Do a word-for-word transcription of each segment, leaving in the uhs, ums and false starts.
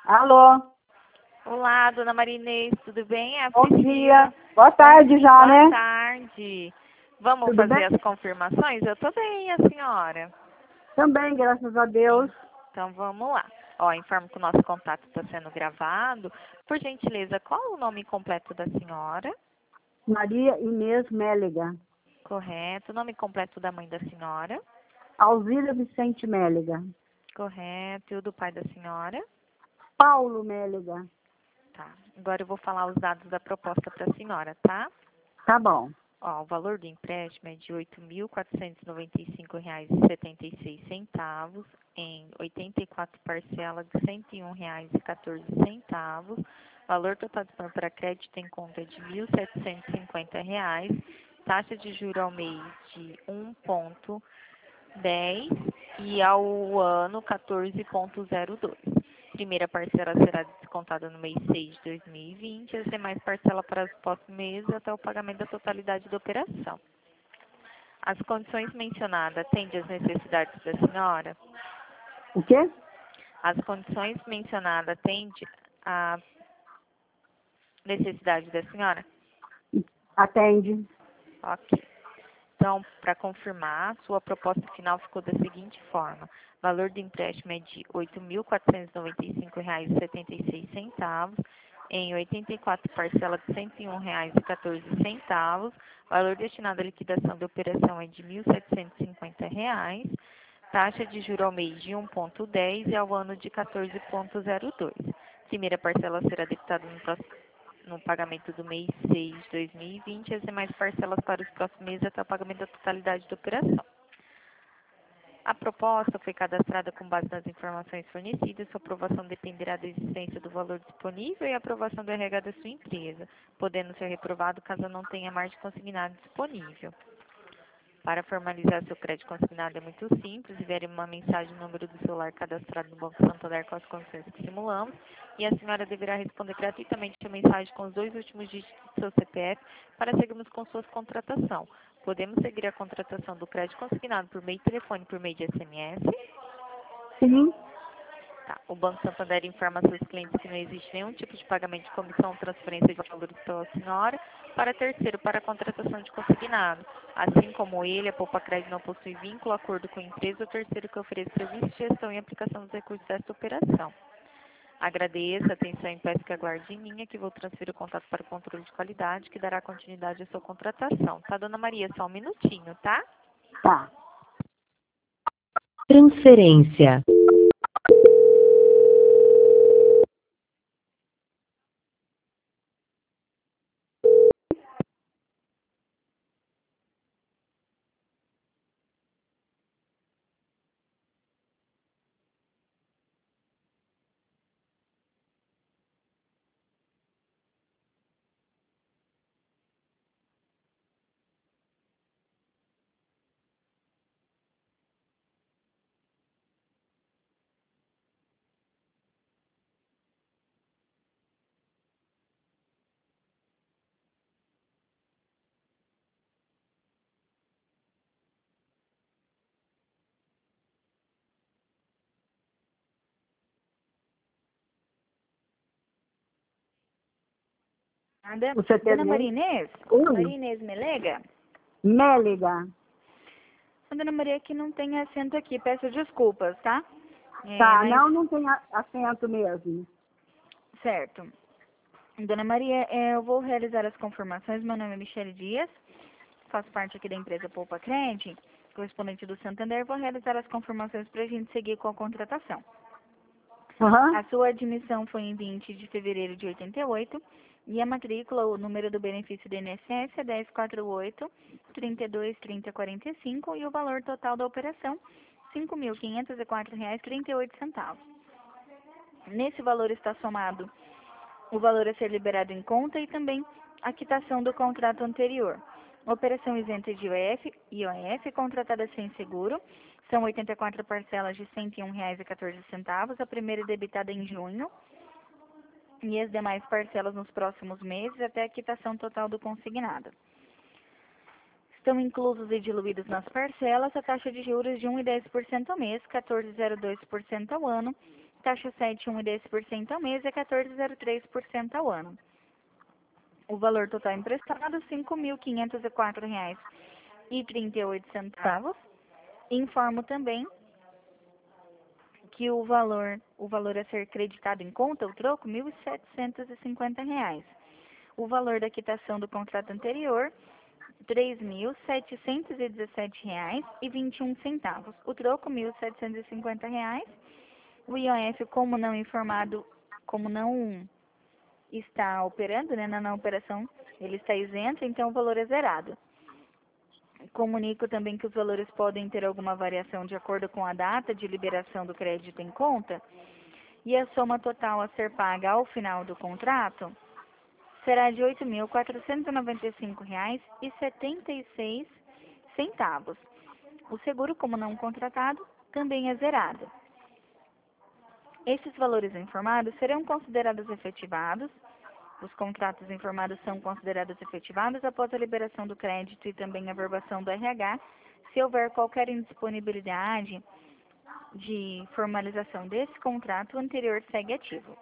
Alô? Olá, dona Marinês, tudo bem? É a Bom Priscila. dia. Boa tarde já, Boa né? tarde. Vamos Tudo fazer bem? as confirmações? Eu tô bem, a senhora. Também, graças a Deus. Então vamos lá. Ó, informo que o nosso contato está sendo gravado. Por gentileza, qual o nome completo da senhora? Maria Inês Méliga. Correto. O nome completo da mãe da senhora? Alzira Vicente Méliga. Correto. E o do pai da senhora? Paulo Méliga. Tá. Agora eu vou falar os dados da proposta para a senhora, tá? Tá bom. Ó, o valor do empréstimo é de oito mil quatrocentos e noventa e cinco reais e setenta e seis centavos em oitenta e quatro parcelas de cento e um reais e quatorze centavos. Valor total disponível para crédito em conta é de mil setecentos e cinquenta reais. Taxa de juros ao mês de um vírgula dez e ao ano quatorze vírgula zero dois. Primeira parcela será descontada no mês seis de dois mil e vinte, as demais parcelas para os próximos meses até o pagamento da totalidade da operação. As condições mencionadas atendem às necessidades da senhora? O quê? As condições mencionadas atendem à necessidade da senhora? Atende. Ok. Então, para confirmar, sua proposta final ficou da seguinte forma. O valor do empréstimo é de oito mil quatrocentos e noventa e cinco reais e setenta e seis centavos em oitenta e quatro parcelas de cento e um reais e quatorze centavos. O valor destinado à liquidação da operação é de mil setecentos e cinquenta reais. Taxa de juros ao mês de um vírgula dez e ao ano de quatorze vírgula zero dois. Primeira parcela será debitada no próximo no pagamento do mês seis de dois mil e vinte e as demais parcelas para os próximos meses até o pagamento da totalidade da operação. A proposta foi cadastrada com base nas informações fornecidas. Sua aprovação dependerá da existência do valor disponível e a aprovação do R H da sua empresa, podendo ser reprovado caso não tenha margem consignada disponível. Para formalizar seu crédito consignado é muito simples, enviaremos uma mensagem no número do celular cadastrado no Banco Santander com as condições que simulamos e a senhora deverá responder gratuitamente a mensagem com os dois últimos dígitos do seu C P F para seguirmos com sua contratação. Podemos seguir a contratação do crédito consignado por meio de telefone, por meio de S M S? Sim. Tá. O Banco Santander informa a seus clientes que não existe nenhum tipo de pagamento de comissão ou transferência de valores pela senhora para terceiro para a contratação de consignado. Assim como ele, a Poupa Crédito não possui vínculo, acordo com a empresa ou terceiro que ofereça serviço de gestão e aplicação dos recursos desta operação. Agradeço a atenção e peço que aguarde em linha que vou transferir o contato para o controle de qualidade que dará continuidade à sua contratação. Tá, dona Maria? Só um minutinho, tá? Tá. Transferência. Nada. Você teve Dona Maria Inês? Oi. Maria Inês Melega? Méliga. A Dona Maria que não tem acento aqui, peço desculpas, tá? É, Tá, mas, não, não tem a- acento mesmo. certo. Dona Maria, é, eu vou realizar as confirmações. Meu nome é Michele Dias, faço parte aqui da empresa Poupa Cred, correspondente do Santander. Vou realizar as confirmações para a gente seguir com a contratação. Aham. A sua admissão foi em vinte de fevereiro de oitenta e oito e a matrícula, o número do benefício do I N S S é dez quarenta e oito, trinta e dois, trinta, quarenta e cinco e o valor total da operação cinco mil quinhentos e quatro reais e trinta e oito centavos. Nesse valor está somado o valor a ser liberado em conta e também a quitação do contrato anterior. Operação isenta de I O F, I O F contratada sem seguro. São oitenta e quatro parcelas de cento e um reais e quatorze centavos, a primeira debitada em junho e as demais parcelas nos próximos meses até a quitação total do consignado. Estão inclusos e diluídos nas parcelas a taxa de juros de um vírgula dez por cento ao mês, quatorze vírgula zero dois por cento ao ano, taxa sete vírgula um e dez por cento ao mês e quatorze vírgula zero três por cento ao ano. O valor total emprestado, cinco mil quinhentos e quatro reais e trinta e oito centavos. Informo também que o valor, o valor a ser creditado em conta, o troco, mil setecentos e cinquenta reais. O valor da quitação do contrato anterior, três mil setecentos e dezessete reais e vinte e um centavos. O troco, mil setecentos e cinquenta reais. O I O F, como não informado, como não está operando, né, na, na operação, ele está isento, então o valor é zerado. Comunico também que os valores podem ter alguma variação de acordo com a data de liberação do crédito em conta e a soma total a ser paga ao final do contrato será de oito mil quatrocentos e noventa e cinco reais e setenta e seis centavos. O seguro, como não contratado, também é zerado. Esses valores informados serão considerados efetivados. Os contratos informados são considerados efetivados após a liberação do crédito e também a verbação do R H, se houver qualquer indisponibilidade de formalização desse contrato, o anterior segue ativo.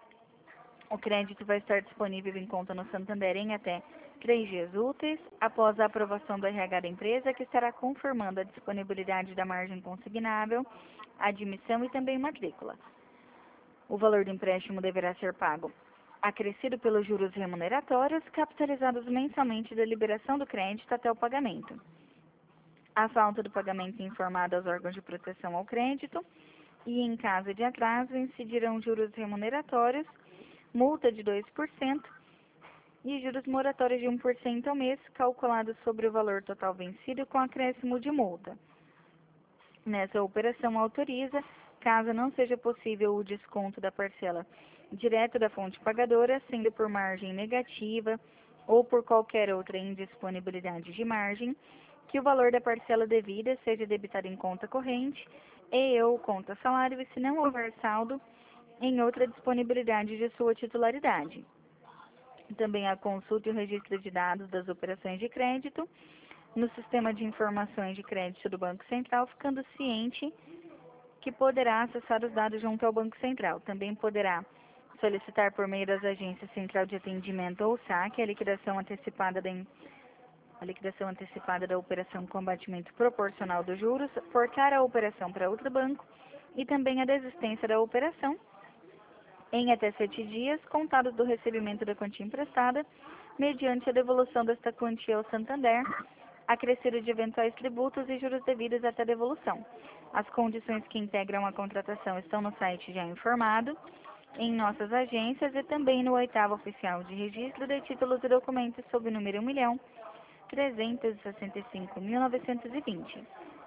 O crédito vai estar disponível em conta no Santander em até três dias úteis, após a aprovação do R H da empresa, que estará confirmando a disponibilidade da margem consignável, admissão e também matrícula. O valor do empréstimo deverá ser pago acrescido pelos juros remuneratórios, capitalizados mensalmente da liberação do crédito até o pagamento. A falta do pagamento informada aos órgãos de proteção ao crédito e, em caso de atraso, incidirão juros remuneratórios, multa de dois por cento e juros moratórios de um por cento ao mês, calculados sobre o valor total vencido com acréscimo de multa. Nessa operação, autoriza, caso não seja possível o desconto da parcela direto da fonte pagadora, sendo por margem negativa ou por qualquer outra indisponibilidade de margem, que o valor da parcela devida seja debitado em conta corrente e ou conta salário, e se não houver saldo, em outra disponibilidade de sua titularidade. Também a consulta e o registro de dados das operações de crédito no Sistema de Informações de Crédito do Banco Central, ficando ciente que poderá acessar os dados junto ao Banco Central. Também poderá solicitar por meio das agências Central de Atendimento ou SAC a liquidação antecipada da, a liquidação antecipada da operação combatimento proporcional dos juros, portar a operação para outro banco e também a desistência da operação em até sete dias, contados do recebimento da quantia emprestada, mediante a devolução desta quantia ao Santander, acrescido de eventuais tributos e juros devidos até a devolução. As condições que integram a contratação estão no site já informado, em nossas agências e também no oitavo oficial de registro de títulos e documentos sob o número um milhão trezentos e sessenta e cinco mil novecentos e vinte.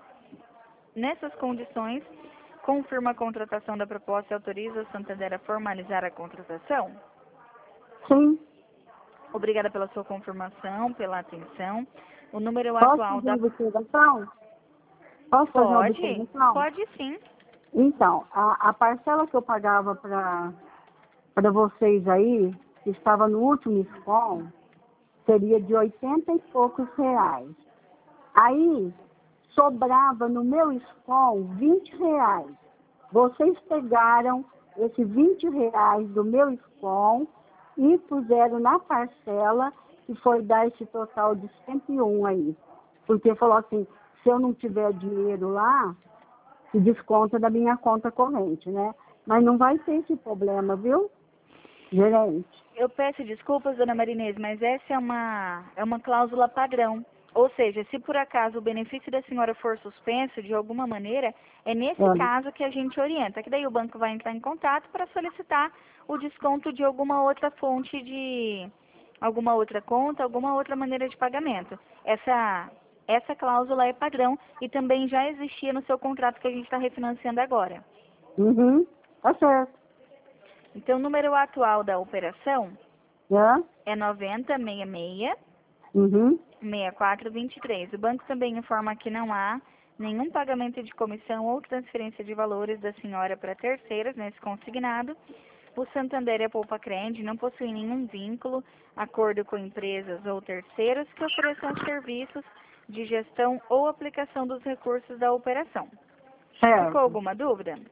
Nessas condições, confirma a contratação da proposta e autoriza o Santander a formalizar a contratação? Sim. Obrigada pela sua confirmação, pela atenção. O número Posso atual fazer da... uma observação? Posso fazer uma Pode, observação? pode sim. Então, a, a parcela que eu pagava para para vocês aí, que estava no último SCOM, seria de oitenta e poucos reais. Aí, sobrava no meu SCOM vinte reais. Vocês pegaram esses vinte reais do meu SCOM e puseram na parcela, que foi dar esse total de cento e um aí. Porque falou assim, se eu não tiver dinheiro lá, se desconta da minha conta corrente, né? Mas não vai ter esse problema, viu, gerente? Eu peço desculpas, dona Marinês, mas essa é uma, é uma cláusula padrão. Ou seja, se por acaso o benefício da senhora for suspenso de alguma maneira, é nesse É. caso que a gente orienta, que daí o banco vai entrar em contato para solicitar o desconto de alguma outra fonte de... alguma outra conta, alguma outra maneira de pagamento. Essa, essa cláusula é padrão e também já existia no seu contrato que a gente está refinanciando agora. Uhum, tá certo. Então, o número atual da operação É? é noventa, sessenta e seis, Uhum. sessenta e quatro, vinte e três. O banco também informa que não há nenhum pagamento de comissão ou transferência de valores da senhora para terceiros nesse consignado. O Santander e a Poupa Cred não possuem nenhum vínculo, acordo com empresas ou terceiros que ofereçam serviços de gestão ou aplicação dos recursos da operação. Certo. Ficou alguma dúvida?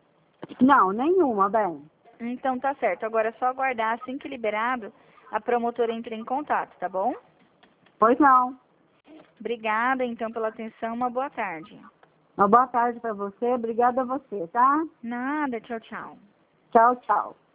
Não, nenhuma, bem. Então tá certo. Agora é só aguardar, assim que liberado, a promotora entra em contato, tá bom? Pois não. Obrigada, então, pela atenção. Uma boa tarde. Uma boa tarde para você. Obrigada a você, tá? Nada, tchau, tchau. Tchau, tchau.